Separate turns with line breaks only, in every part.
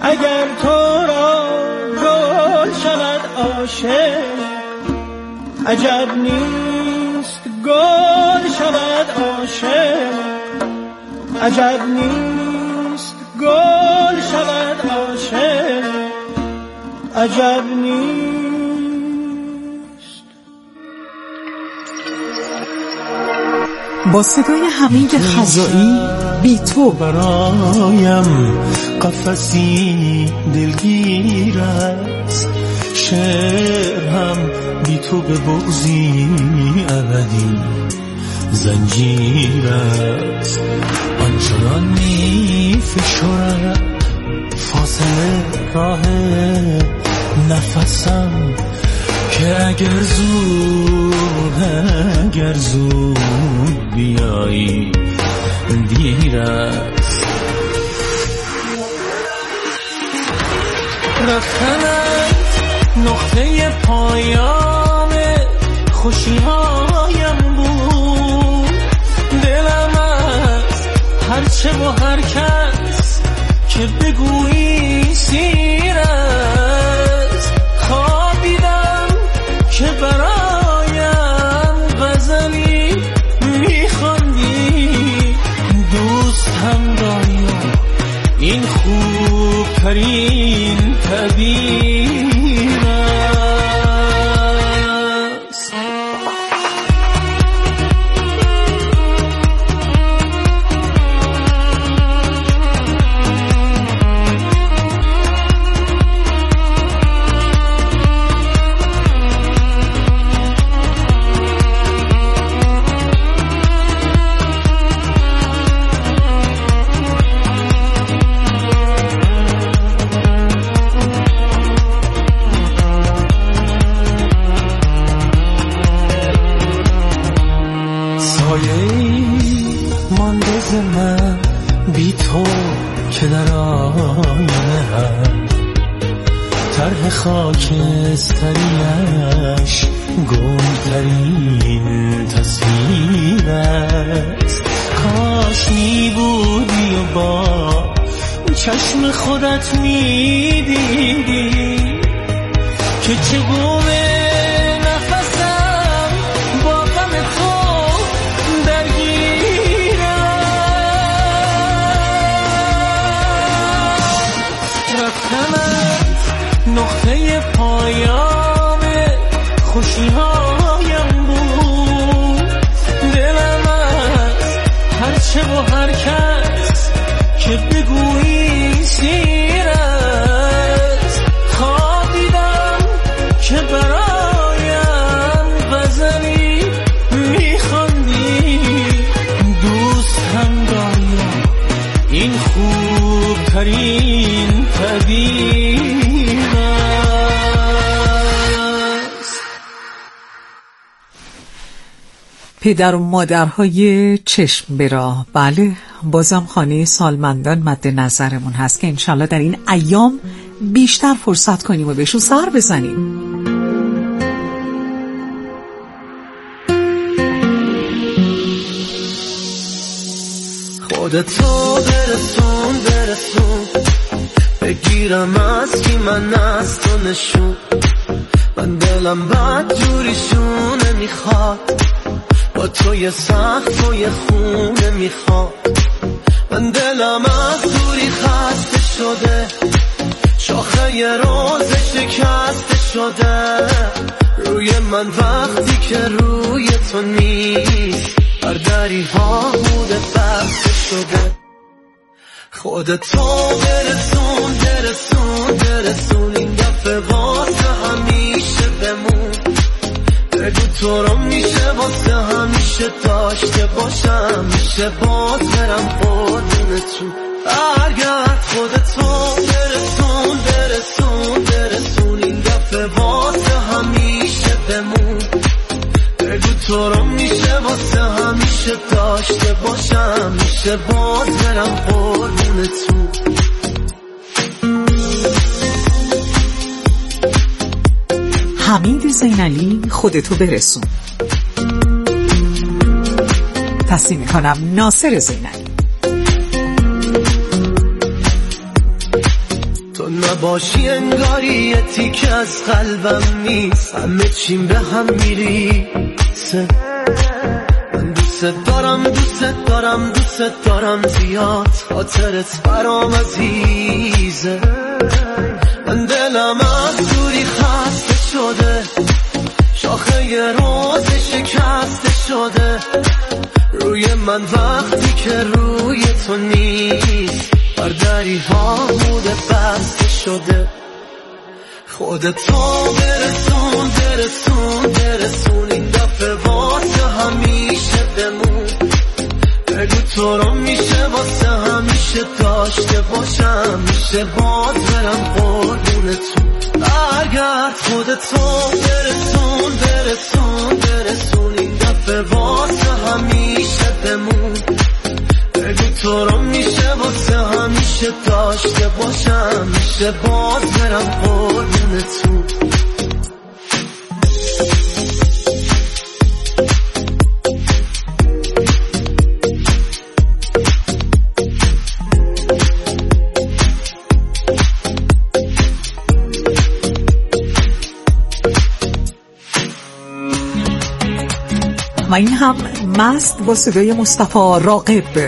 اگر تو را گل شود عاشق عجب نیست، گل شود عاشق عجب نیست، گل شود عاشق عجب نیست.
با صدای حمید خزائی بی تو
برایم قفسی دلگیر است، شعر هم بی تو به بغضی ابدی زنجیر است. آنچنان می فشرد فاصله راه نفسم که اگر زود بیایی دیر است. رفتنت نقطه پایان خوشی‌هایم بود، دلم از هرچه و هر کس که بگویی سیر است. خوابیدم که برایم غزلی میخواندی، دوست هم داری این خوبترین تعبیر است. مانده ز من بی تو که در آینه هم طرح خاکستریش گلترین تصویر است. کاش می بودی و با چشم خودت می دیدی که چگونه نقطه پایان خوشی‌هایم بود، دلم از هرچه و هر کس که بگویی سیر است. خوابیدم که برایم غزلی میخواندی، دوست هم داری این خوبترین تعبیر.
پدر و مادرهای چشم به راه، بله بازم خانه سالمندان مد نظرمون هست که انشالله در این ایام بیشتر فرصت کنیم و بهشون سر بزنیم.
خودتو برسون بگیرم از کی من از تو نشون، من دلم بد جوریشونه میخواد، با توی سخت توی خونه میخواد. من دلم از دوری خسته شده، شاخه ی روز شکسته شده، روی من وقتی که روی تو نیست بر دری ها بوده بسته شده. خودتو برسون این دفعه واسه همیشه بمون، بگو تو رو میشه واسه همیشه داشته باشم، میشه باز برم قربونتون. برگرد خودتو برسون این دفعه واسه همیشه بمون، بگو تو رو میشه واسه همیشه داشته باشم، میشه باز برم قربونتون.
حمید زینالی خودتو برسون. تصمیم میکنم ناصر زینالی.
تو نباشی انگاری یه تیکه از قلبم نیست، همه چیم به هم میریسه. من دوست دارم زیاد، خاطرت برام عزیزه. من دلم از دوری خسته شده، شاخه یه روز شکسته شده. روی من وقتی که روی تو نیست، بر دری ها موده بسته شده. خودتو برسون این دفعه واسه همیشه بمون. بگو تو رو میشه واسه همیشه داشته باشم، میشه باز برم قربونتون. برگرد خودتو برسون این دفعه واسه همیشه بمون. بگو تو رو میشه واسه همیشه داشته باشم، میشه باز برم قربونتون.
و این هم مست با صدای مصطفی راغب.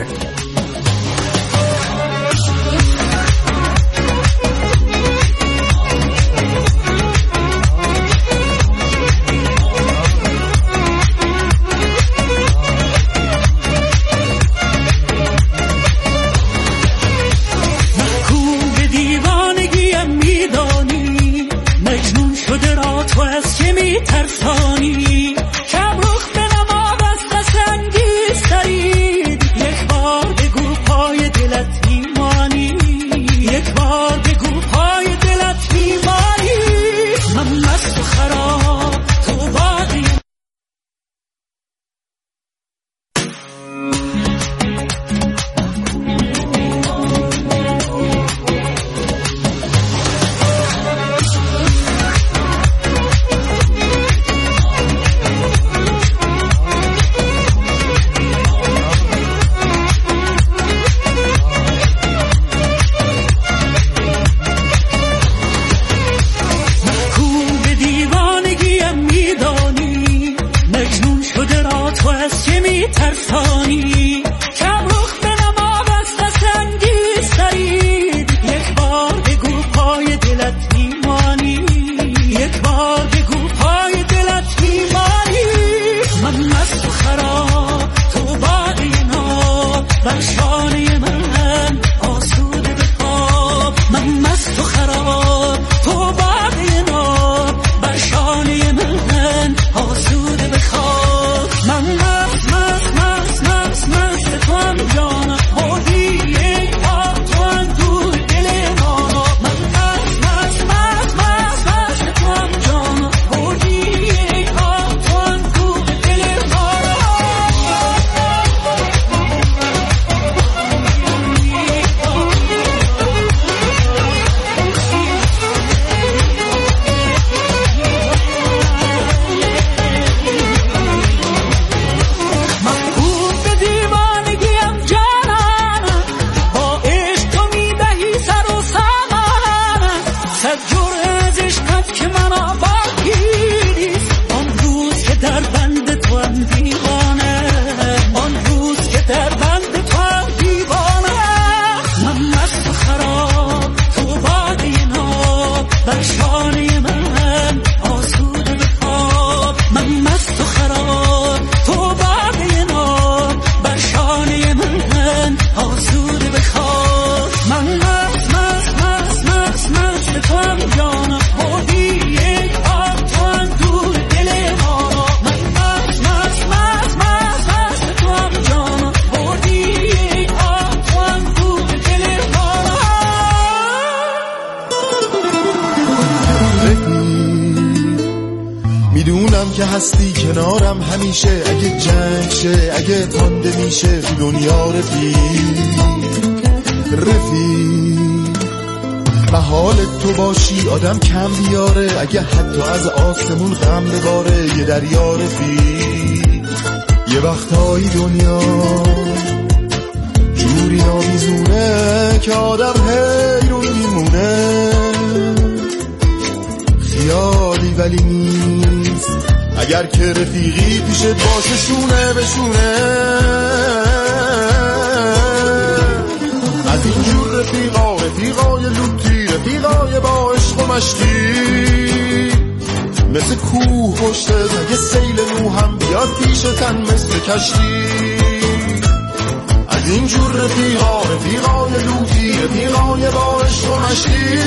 که هستی کنارم همیشه، اگه جنگ شه اگه تنده میشه تو دنیا رفیق محال تو باشی آدم کم بیاره، اگه حتی از آسمون غم بباره یه دریا رفیق. یه وقتایی دنیا جوری آویزونه که آدم حیرون میمونه، اگر که رفیقی پیشت باشه شونه به شونه. از اینجور رفیقای لوتی، رفیقای با عشق و مشتی، مثل کوه پشت اگه سیل نو هم بیاد پیشتن مثل کشتی. از اینجور رفیقای لوتی، رفیقای با عشق و مشتی،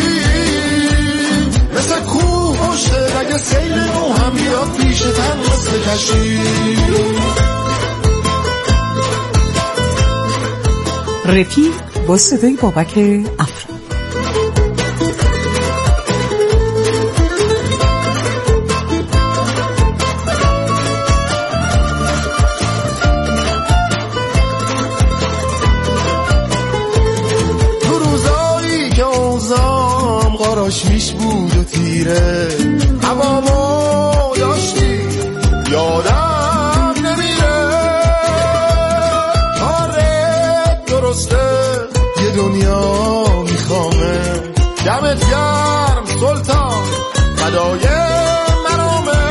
مثل کوه پشت اگه سیل نو هم بیاد پیشتن مثل کشتی.
رفیق با صدای بابک افرا.
تو روزایی که اوزام قراش میش بود و تیره، هوامو داشتی یادم نمیره. آره درسته یه دنیا میخوامه، دمت گرم سلطان فدای مرامه.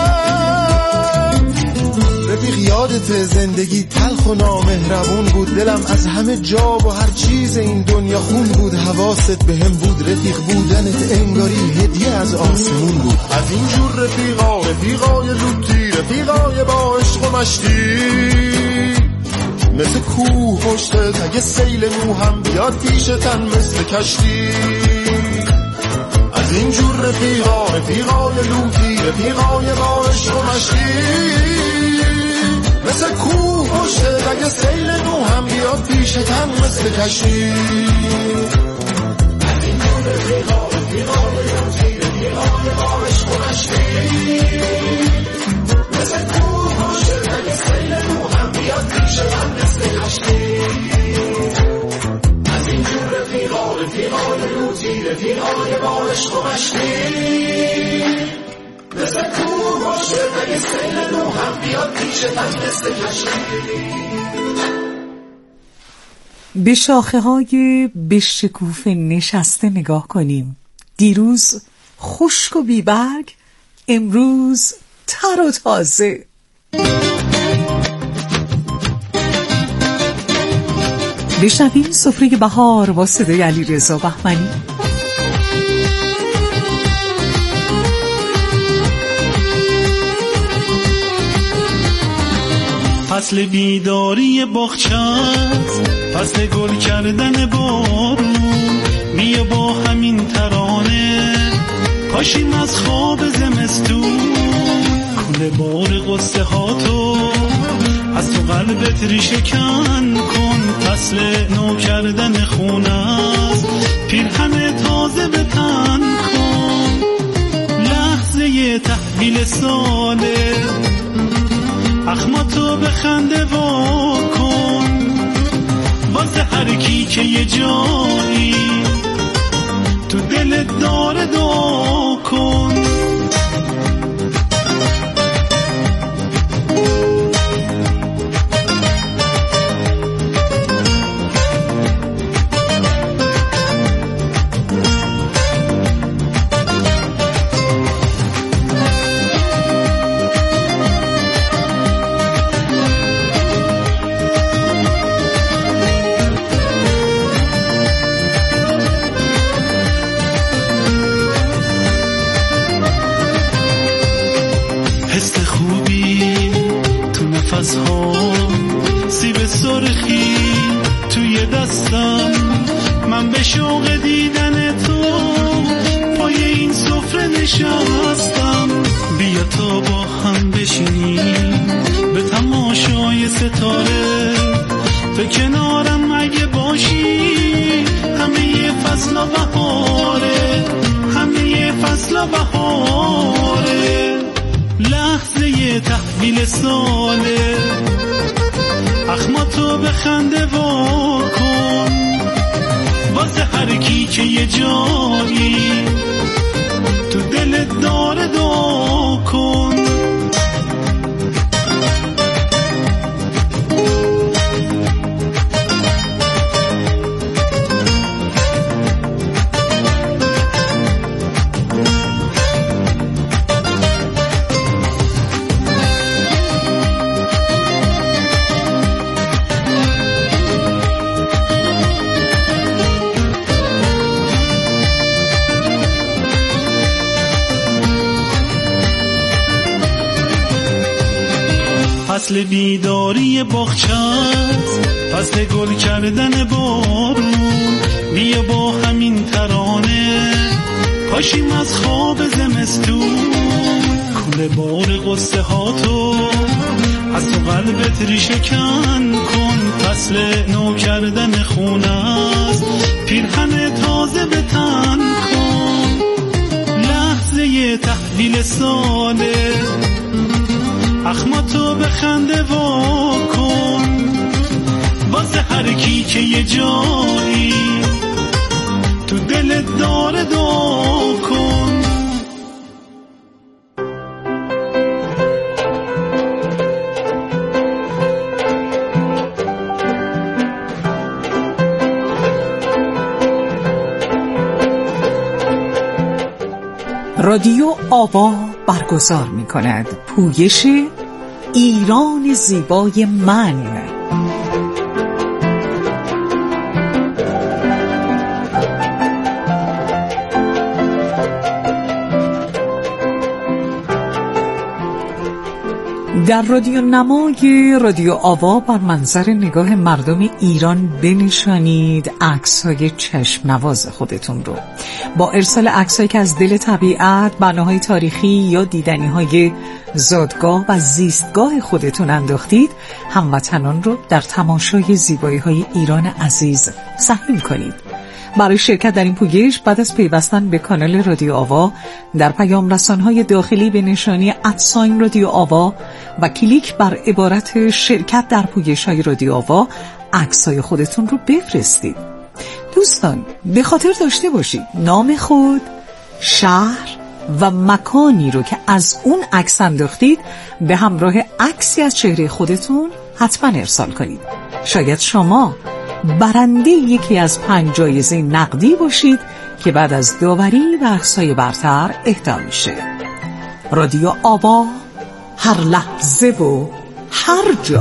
رفیق یادت زندگی تلخ و نامهربون بود، دلم از همه جا و هر چیز این دنیا خون بود. حواست به هم بود، رفیق بودنت انگاری هدیه از آسمون بود. از اینجور رفیقای لوتی، رفیقای با عشق و مشتی، مثل کوه پشتت اگه سیل نو هم بیاد پیشتن مثل کشتی. از اینجور رفیقای لوتی، رفیقای با عشق و مشتی، مثل کوه پشتت اگه سیل نو هم بیاد پیشتن مثل کشتی. از اینجور رفیقای لوتی، رفیقای با عشق و مشتی، مثل کوه پشتت اگه سیل نو هم بیاد پیشتن مثل کشتی. از اینجور رفیقای لوتی، رفیقای با عشق و مشتی، مثل کوه پشتت اگه سیل نو هم بیاد پیشتن مثل کشتی.
به شاخه های بشکوفه نشسته نگاه کنیم. دیروز خشک و بیبرگ، امروز تر و تازه. بشنویم سفره بهار با صدای علیرضا بهمنی.
فصل بیداری باغچه‌ست، فصل گل کردن بارون. بیا با همین ترانه پاشیم از خواب زمستون. کوله بار قصه ها تو از تو قلبت ریشه کن کن. فصل نو کردن خونه است، پیرهن تازه به تن کن. لحظه تحویل ساله، اخماتو به خنده واکن. واسه هر کی که یه جایی تو دلت داره دعا کن. سیب سرخی توی دستم، من به شوق دیدن تو پای این سفره نشستم. بیا تا با هم بشینیم به تماشای ستاره، به کنارم اگه باشی همه فصل و بهاره، همه فصل و بهاره. لحظه تحویل ساله، اخماتو به خنده واکن. واسه هر کی که یه جایی تو دلت داره دعا کن. فصل بیداری باغچه‌ست، فصل گل کردن بارون. بیا با همین ترانه پاشیم از خواب زمستون. کوله بار قصه ها تو از تو قلبت ریشه کن کن. فصل نو کردن خونه است، پیرهن تازه به تن کن. لحظه تحویل ساله، اخماتو به خنده وا کن. واسه هر کی که یه جایی تو دلت داره دعا کن.
رادیو آوا برگزار می کند پویش ایران زیبای من. در رادیو نمای رادیو آوا بر منظر نگاه مردم ایران بنشانید عکس‌های چشم نواز خودتون رو. با ارسال عکسایی که از دل طبیعت، بناهای تاریخی یا دیدنی‌های زادگاه و زیستگاه خودتون انداختید، هموطنان رو در تماشای زیبایی‌های ایران عزیز سهیم کنید. برای شرکت در این پویش بعد از پیوستن به کانال رادیو آوا در پیام رسان‌های داخلی به نشانی @ رادیو آوا و کلیک بر عبارت شرکت در پویش‌های رادیو آوا عکس‌های خودتون رو بفرستید. دوستان به خاطر داشته باشید نام خود، شهر و مکانی رو که از اون عکس انداختید به همراه عکسی از چهره خودتون حتما ارسال کنید. شاید شما برنده یکی از 5 جایزه نقدی باشید که بعد از داوری و عکس‌های برتر اهدا میشه. رادیو آوا، هر لحظه و هر جا.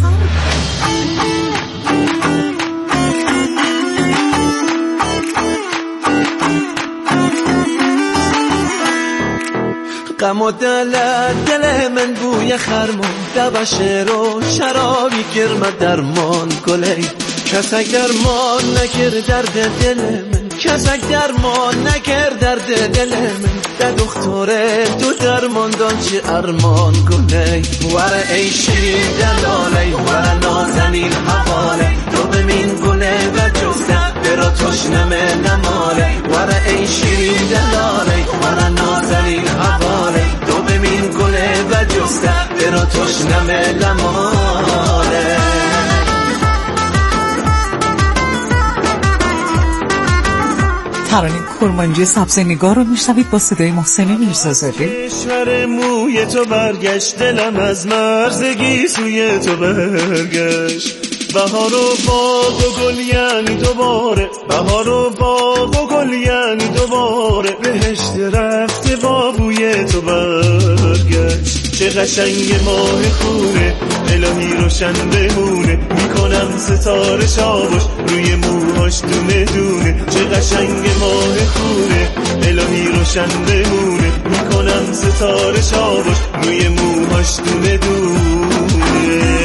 غم و دل من بوی خرمان دبشه رو شرابی گرم درمان گلی. کسک درمان نکر درد دل من، کسک درمان نکر درد دل من. در دختره تو درمان دان چی ارمان گلی. وره ای شیرین دلاله، وره نازنین حواله. تو بمین گله و جسته برا تشنمه نماله. وره ای شیرین دلاله، وره نازنین حواله. تو بمین گله و جسته برا تشنمه نماله.
ترانه کرمانجی سبز نگار رو میشنوید با صدای محسن میرزازاده.
کشور موی تو برگشت، دلم از مرزگی سوی تو برگشت. بهار و باغ و گل یعنی دوباره، بهار و باغ و گل یعنی دوباره. بهشت رفته با بوی تو برگشت. چه قشنگ ماه خونه، الهی روشن بمونه. میکنم ستاره شاباش روی موهاش دونه دونه. چه قشنگ ماه خونه، الهی روشن بمونه. میکنم ستاره شاباش روی موهاش دونه دونه.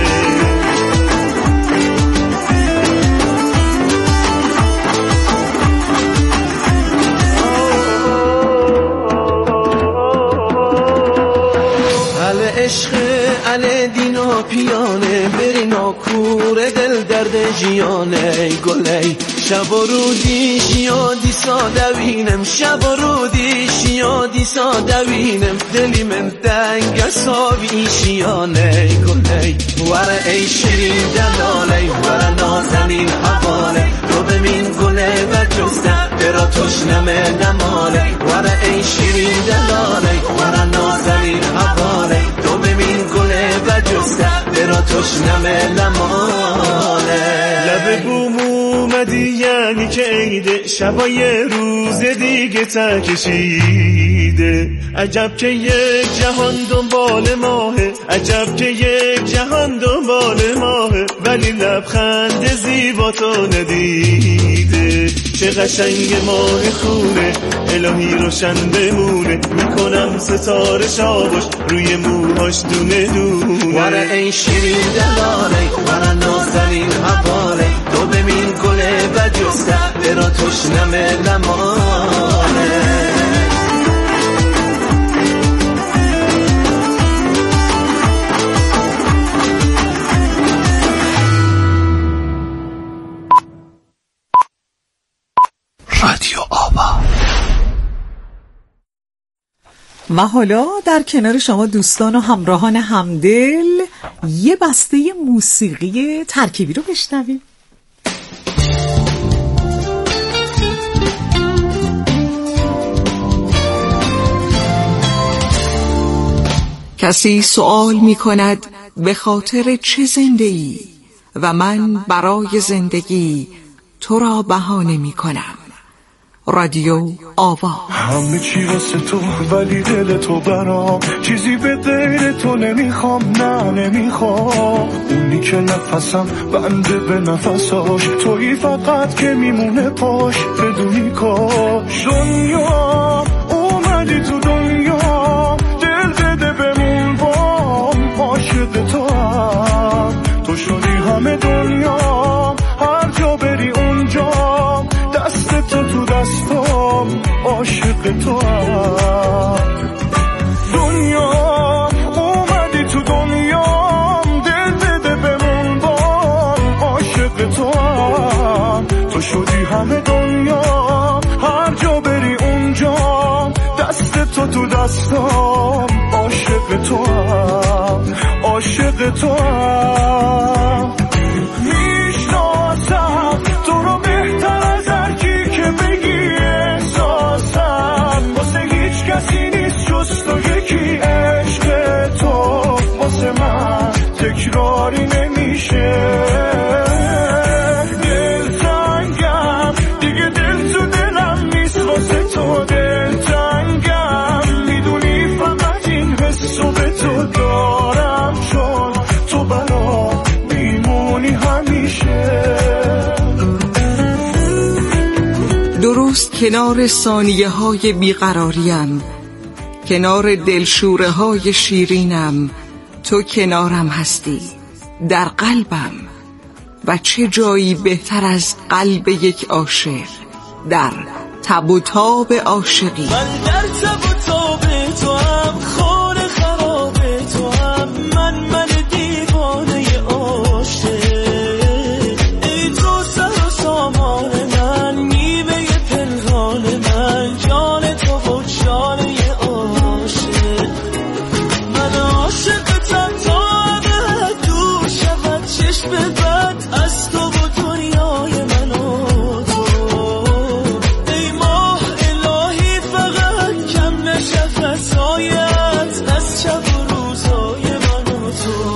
عشق علی دینا پیانه برینا کور دل درد جیانه گلی. شب و رودی شیادی سادوینم، شب و رودی شیادی سادوینم. دلی من دنگ ساوی شیانه گلی. وره ای شیرین دلاله، وره نازنین حواله. تو بمین گله و جسته برا تشنمه نماله. وره ای شیرین دلاله، وره نازنین حواله. تو ببین گله و جسته برا تشنمه نماله.
لب بوم اومدی یعنی که عیده، شبای روز دیگه تکشیده. ندیده. عجب که یک جهان دنبال ماهه، عجب که یک جهان دنبال ماهه، ولی لبخند زیبا تو ندیده. چه قشنگ ماه خونه، الهی روشن بمونه، میکنم ستاره شاباش روی موهاش دونه دونه.
وره ای شیرین دلاره، وره نازنین حواره، تو ببین گله بجسته برا تشنمه لمانه.
رادیو آوا.
و حالا در کنار شما دوستان و همراهان همدل یه بسته موسیقی ترکیبی رو بشنویم. کسی سوال می کند به خاطر چه زنده ای و من برای زندگی تو را بهانه می کنم. رادیو آوا.
همه چی واسه تو ولی دل تو برام، چیزی به غیر تو نمیخوام، نه نمیخوام. اونی که نفسم بنده به نفساش، تویی فقط که میمونه پاش بدونی کاش. دنیا اومدی تو دنیا، دل بده بمون بام، عاشق تو هم تو شدی همه دنیا، هر جا بری اونجا دست تو دستم، عاشق تو هم. دنیا اومدی تو دنیا، دل بده بمون بام، عاشق تو هم تو شدی همه دنیا، هر جا بری اونجا دست تو دستم، عاشق تو هم، عاشق تو هم. میشناسم تو رو بهتر از هر کی که بگی احساسم، واسه هیچ کسی نیست جز تو یکی. عشق تو واسه من تکراری نمیشه. دلتنگم دیگه، دل تو دلم نیست واسه تو. دلتنگم میدونی فقط این حسو به تو دارم، چون تو برام میمونی همیشه.
درست کنار ثانیه های بیقراریم، کنار دلشوره های شیرینم، تو کنارم هستی در قلبم. و چه جایی بهتر از قلب یک عاشق در تب و تاب عاشقی.
من در تب و تاب تو هم، خانه خراب تو هم، من دیوانه عاشق. ای تو سر و سامان من، نیمه پنهان من، جان تو و جانه عاشق. من عاشقتم تا ابد دور شود چشم بد از تو و دنیای من و تو. ای ماه الهی فقط کم نشه فضایت از شب و روزای من و تو.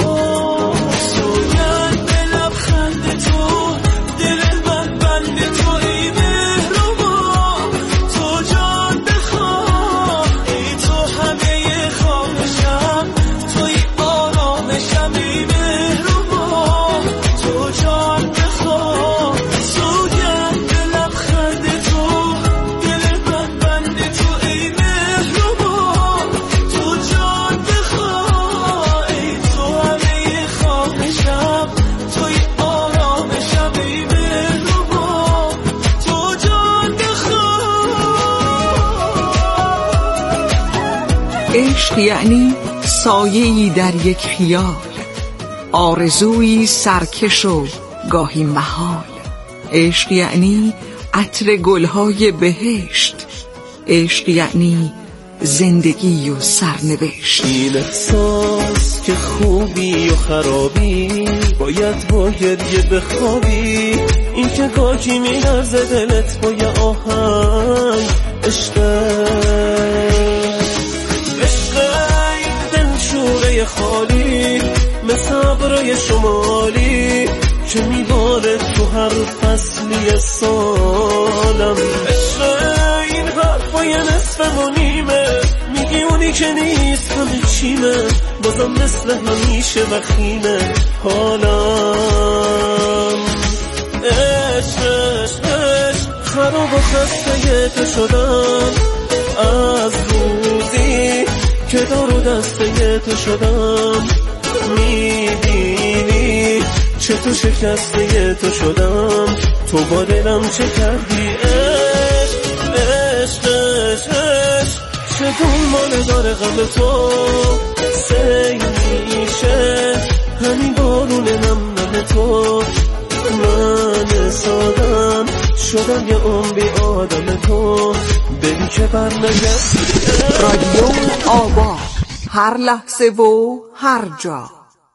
سوگند به لبخند تو، دل من بند تو، ای مهربان تو جان بخواه. ای تو همه خواهشم، توی آرامشم، ای مهربان تو جان بخواه. سوگند به لبخند تو، دل من بند تو، ای مهربان تو جان بخواه. ای تو همه خواهشم، توی آرامشم، ای مهربان تو جان بخواه.
عشق یعنی سایه‌ای در یک خیال، آرزویی سرکش و گاهی محال. عشق یعنی عطر گلهای بهشت، عشق یعنی زندگی و سرنوشت.
این احساس که خوبی و خرابی، باید با گریه بخوابی. این که گاهی میلرزه دلت با یه آهنگ. عشق این دلشوره خالی، مثل ابرای شمالی که میباره تو هر فصلی سالم. عشق این حرفای نصف بمونیمه، میگی اونی که نیست همه چیمه، بازم مثل همیشه وخیمه حالم. عشق خراب و خسته تو شدم، از روزی که دار و دسته تو شدم. میبینی چطور شکسته تو شدم، تو با دلم چه کردی؟ عشق چطور مانه داره غم تو، سی میشه همین بارون نم تو. من سادم شدم یه عمری آدم تو، ببین که برنگرد.
رادیو آوا، هر لحظه و هر جا.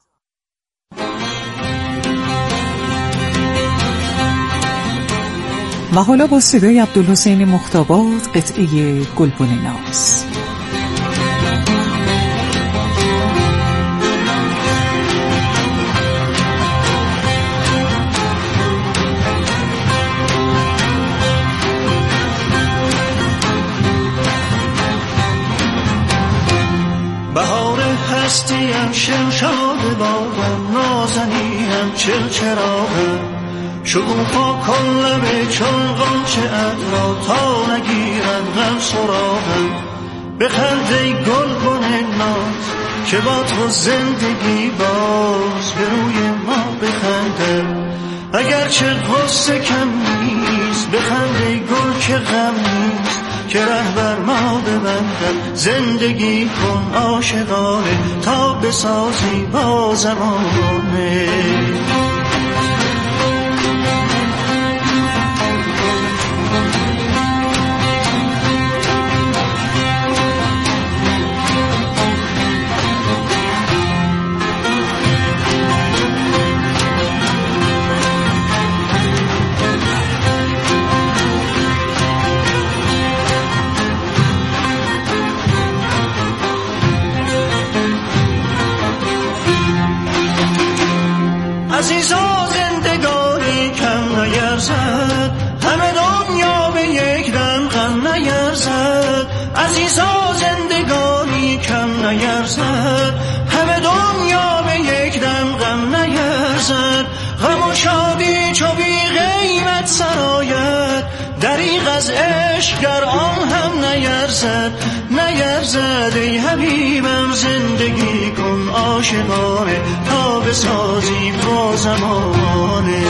و حالا با صدای عبدالحسین مختاباد قطعه گلبن ناز.
بهار هستیم شمشاد بادم، نازنینم چراغم، شکوفا کن لبه چون غنچه ادرا، تا نگیرن غم سراغم. بخند ای گلبن ناز که با تو زندگی باز به روی ما بخندم، اگرچه غصه کم نیست. بخند ای گل که غم نیست، که ره بر ما ببندم. زندگی کن عاشقانه تا بسازی با زمانه. عزیزا زندگانی کم نیرزد، همه دنیا به یک دم غم نیرزد. عزیزا زندگانی کم نیرزد، همه دنیا به یک دم غم نیرزد. غم و شادی چو بی قیمت سرآید، دریغ از عشق گر آن هم نیرزد. ای حبیبم زندگی کن عاشقانه تا بسازی با زمانه.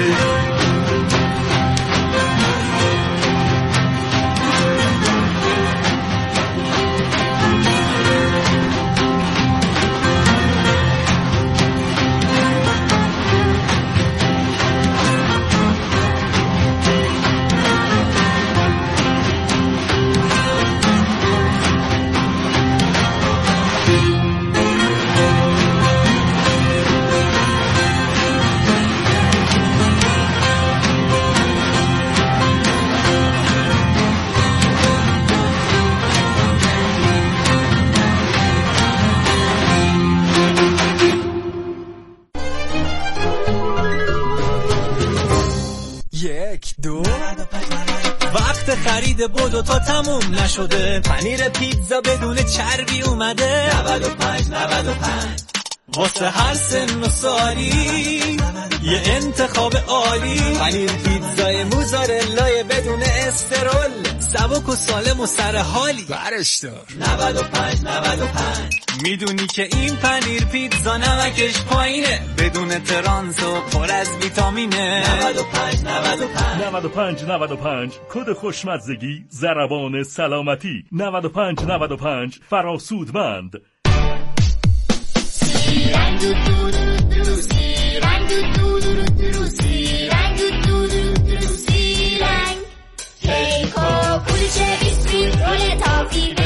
وقت خرید بدو تا تموم نشده، پنیر پیتزا بدون چربی اومده. 95 واسه هر سن و سالی یه انتخاب عالی. پنیر پیتزای موزارلای بدون استرول، سبک و سالم و سر حالی. برش دار 95 میدونی که این پنیر پیتزا نمکش پایینه، بدون ترانس و پر از ویتامینه.
95 کد خوشمزگی ضربان سلامتی. 95 فراسودمند.
کیک و پولش بیسکویت رول تافی